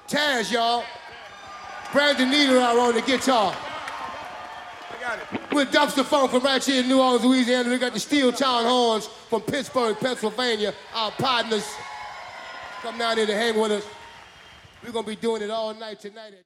Taz, y'all. Brandon Niederauer on the guitar. I got it. With Dumpster Funk from right here in New Orleans, Louisiana. We got the Steel Town Horns from Pittsburgh, Pennsylvania. Our partners come down here to hang with us. We're gonna be doing it all night tonight.